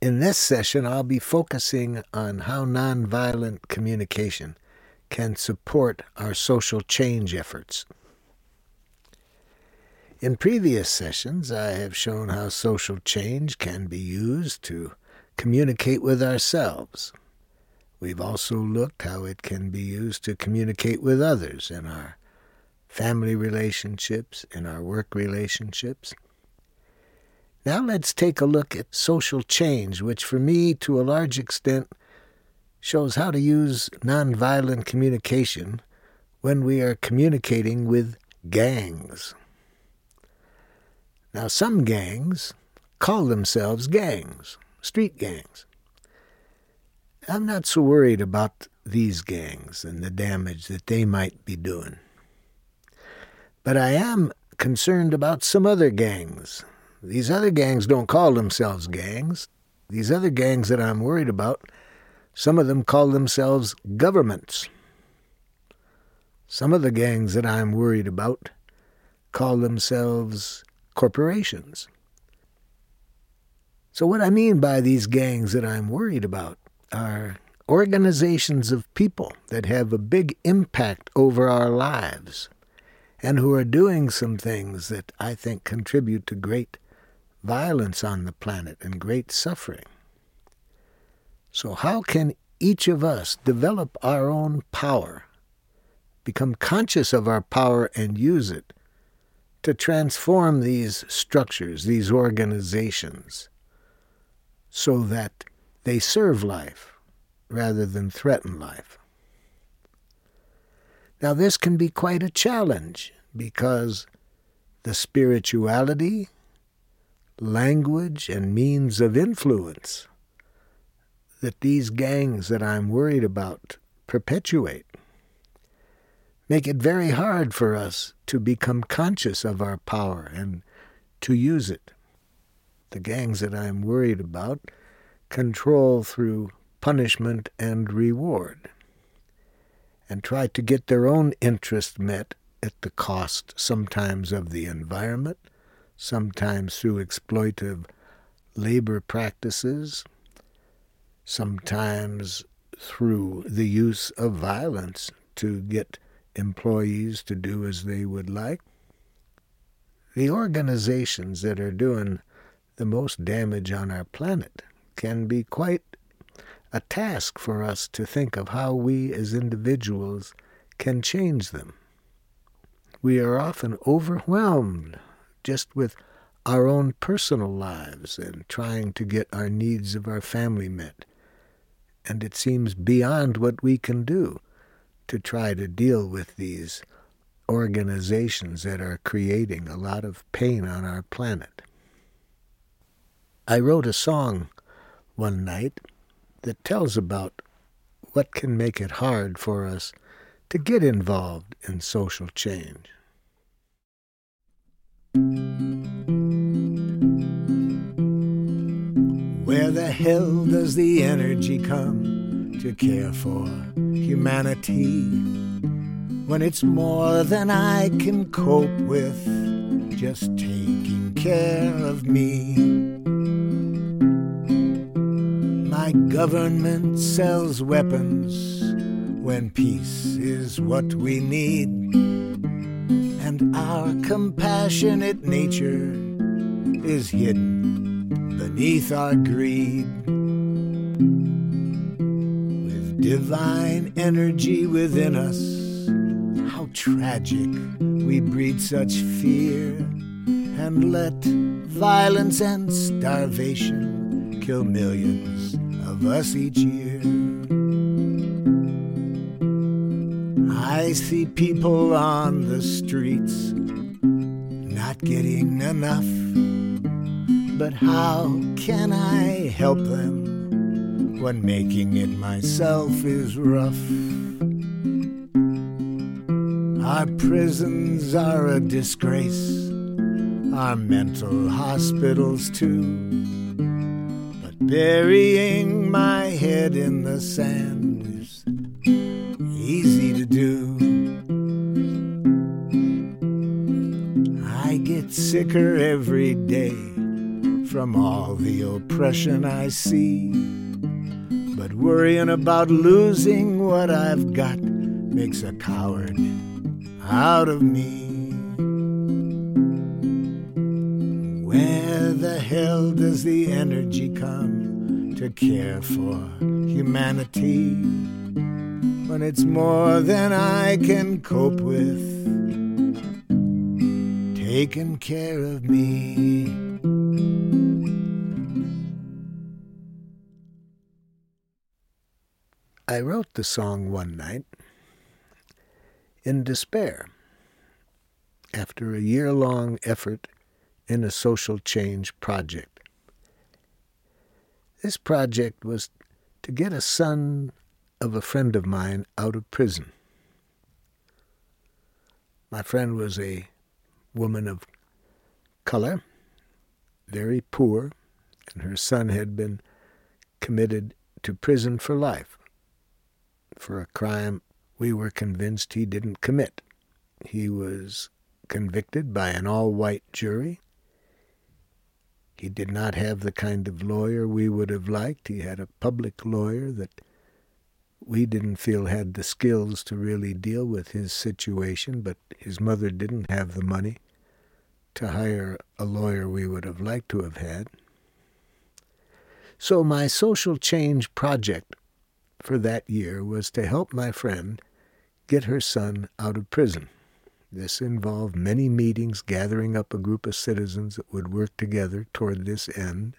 In this session, I'll be focusing on how nonviolent communication can support our social change efforts. In previous sessions, I have shown how social change can be used to communicate with ourselves. We've also looked how it can be used to communicate with others in our family relationships, in our work relationships. Now let's take a look at social change, which for me, to a large extent, shows how to use nonviolent communication when we are communicating with gangs. Now, some gangs call themselves gangs, street gangs. I'm not so worried about these gangs and the damage that they might be doing. But I am concerned about some other gangs. These other gangs don't call themselves gangs. These other gangs that I'm worried about, some of them call themselves governments. Some of the gangs that I'm worried about call themselves corporations. So what I mean by these gangs that I'm worried about are organizations of people that have a big impact over our lives and who are doing some things that I think contribute to great violence on the planet and great suffering. So how can each of us develop our own power, become conscious of our power and use it to transform these structures, these organizations, so that they serve life rather than threaten life? Now this can be quite a challenge because the spirituality, language, and means of influence that these gangs that I'm worried about perpetuate make it very hard for us to become conscious of our power and to use it. The gangs that I'm worried about control through punishment and reward and try to get their own interest met at the cost sometimes of the environment, sometimes through exploitive labor practices, sometimes through the use of violence to get employees to do as they would like. The organizations that are doing the most damage on our planet can be quite a task for us to think of how we as individuals can change them. We are often overwhelmed just with our own personal lives and trying to get our needs of our family met. And it seems beyond what we can do to try to deal with these organizations that are creating a lot of pain on our planet. I wrote a song one night that tells about what can make it hard for us to get involved in social change. Where the hell does the energy come to care for humanity when it's more than I can cope with just taking care of me? My government sells weapons when peace is what we need, and our compassionate nature is hidden beneath our greed. With divine energy within us, how tragic we breed such fear and let violence and starvation kill millions of us each year. I see people on the streets not getting enough, but how can I help them when making it myself is rough? Our prisons are a disgrace, our mental hospitals too, but burying my head in the sand is easy to do. I get sicker every day from all the oppression I see. But worrying about losing what I've got makes a coward out of me. Where the hell does the energy come to care for humanity when it's more than I can cope with, taking care of me? I wrote the song one night in despair after a year-long effort in a social change project. This project was to get a son of a friend of mine out of prison. My friend was a woman of color, very poor, and her son had been committed to prison for life for a crime we were convinced he didn't commit. He was convicted by an all-white jury. He did not have the kind of lawyer we would have liked. He had a public lawyer that we didn't feel had the skills to really deal with his situation, but his mother didn't have the money to hire a lawyer we would have liked to have had. So my social change project for that year was to help my friend get her son out of prison. This involved many meetings, gathering up a group of citizens that would work together toward this end.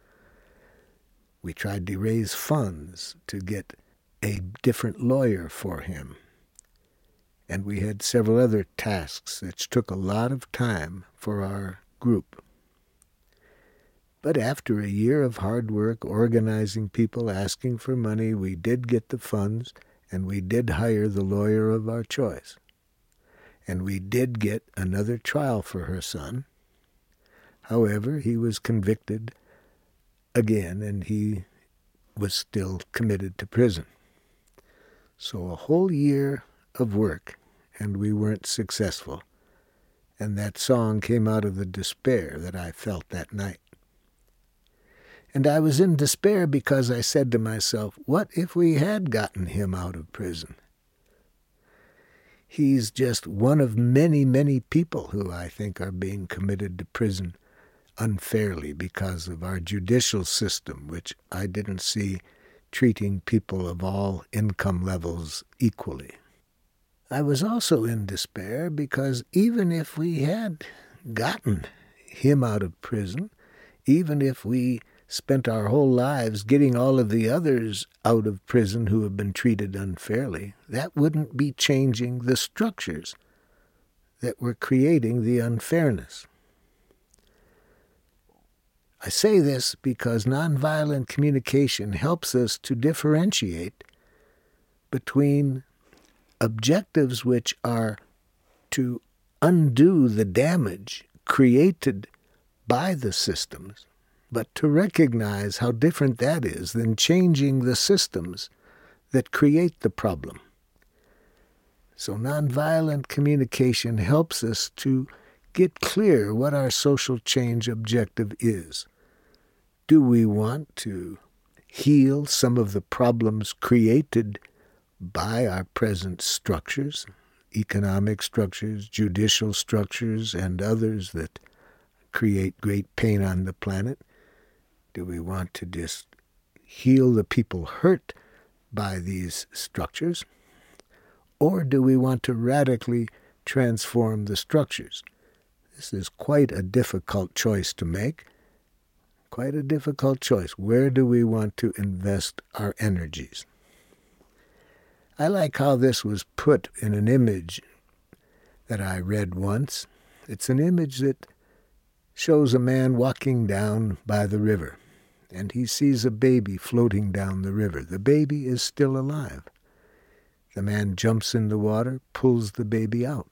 We tried to raise funds to get a different lawyer for him. And we had several other tasks that took a lot of time for our group. But after a year of hard work, organizing people, asking for money, we did get the funds, and we did hire the lawyer of our choice. And we did get another trial for her son. However, he was convicted again, and he was still committed to prison. So a whole year of work, and we weren't successful. And that song came out of the despair that I felt that night. And I was in despair because I said to myself, what if we had gotten him out of prison? He's just one of many, many people who I think are being committed to prison unfairly because of our judicial system, which I didn't see treating people of all income levels equally. I was also in despair because even if we had gotten him out of prison, even if we spent our whole lives getting all of the others out of prison who have been treated unfairly, that wouldn't be changing the structures that were creating the unfairness. I say this because nonviolent communication helps us to differentiate between objectives which are to undo the damage created by the systems, but to recognize how different that is than changing the systems that create the problem. So nonviolent communication helps us to get clear what our social change objective is. Do we want to heal some of the problems created by our present structures, economic structures, judicial structures, and others that create great pain on the planet? Do we want to just heal the people hurt by these structures? Or do we want to radically transform the structures? This is quite a difficult choice to make. Quite a difficult choice. Where do we want to invest our energies? I like how this was put in an image that I read once. It's an image that shows a man walking down by the river, and he sees a baby floating down the river. The baby is still alive. The man jumps in the water, pulls the baby out.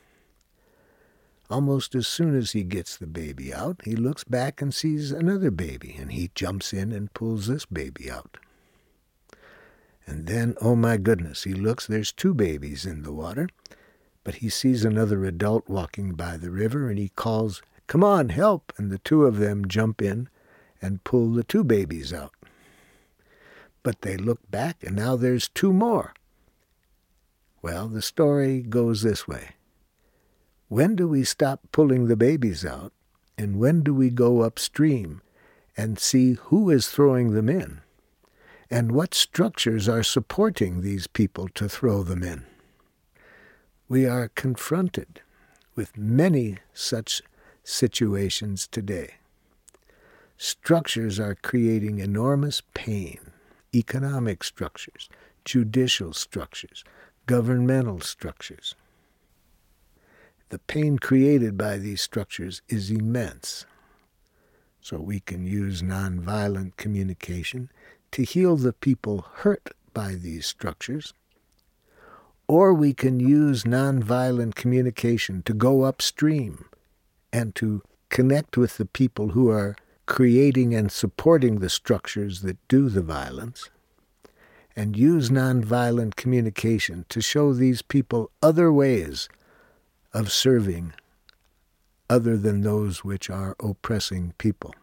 Almost as soon as he gets the baby out, he looks back and sees another baby, and he jumps in and pulls this baby out. And then, oh my goodness, he looks, there's two babies in the water, but he sees another adult walking by the river, and he calls, "Come on, help!" And the two of them jump in and pull the two babies out. But they look back, and now there's two more. Well, the story goes this way. When do we stop pulling the babies out, and when do we go upstream and see who is throwing them in, and what structures are supporting these people to throw them in? We are confronted with many such situations today. Structures are creating enormous pain. Economic structures, judicial structures, governmental structures. The pain created by these structures is immense. So we can use nonviolent communication to heal the people hurt by these structures, or we can use nonviolent communication to go upstream and to connect with the people who are creating and supporting the structures that do the violence, and use nonviolent communication to show these people other ways of serving other than those which are oppressing people.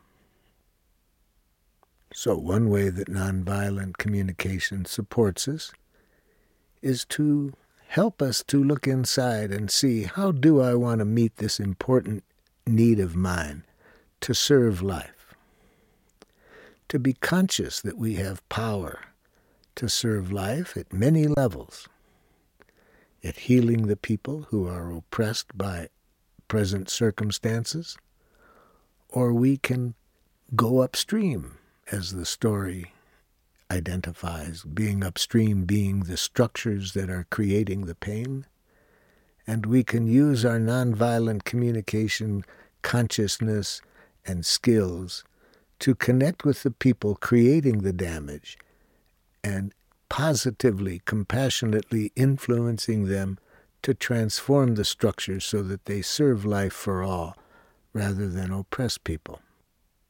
So one way that nonviolent communication supports us is to help us to look inside and see, how do I want to meet this important need of mine to serve life? To be conscious that we have power to serve life at many levels, at healing the people who are oppressed by present circumstances, or we can go upstream, as the story identifies, being upstream being the structures that are creating the pain, and we can use our nonviolent communication consciousness and skills to connect with the people creating the damage and positively, compassionately influencing them to transform the structure so that they serve life for all rather than oppress people.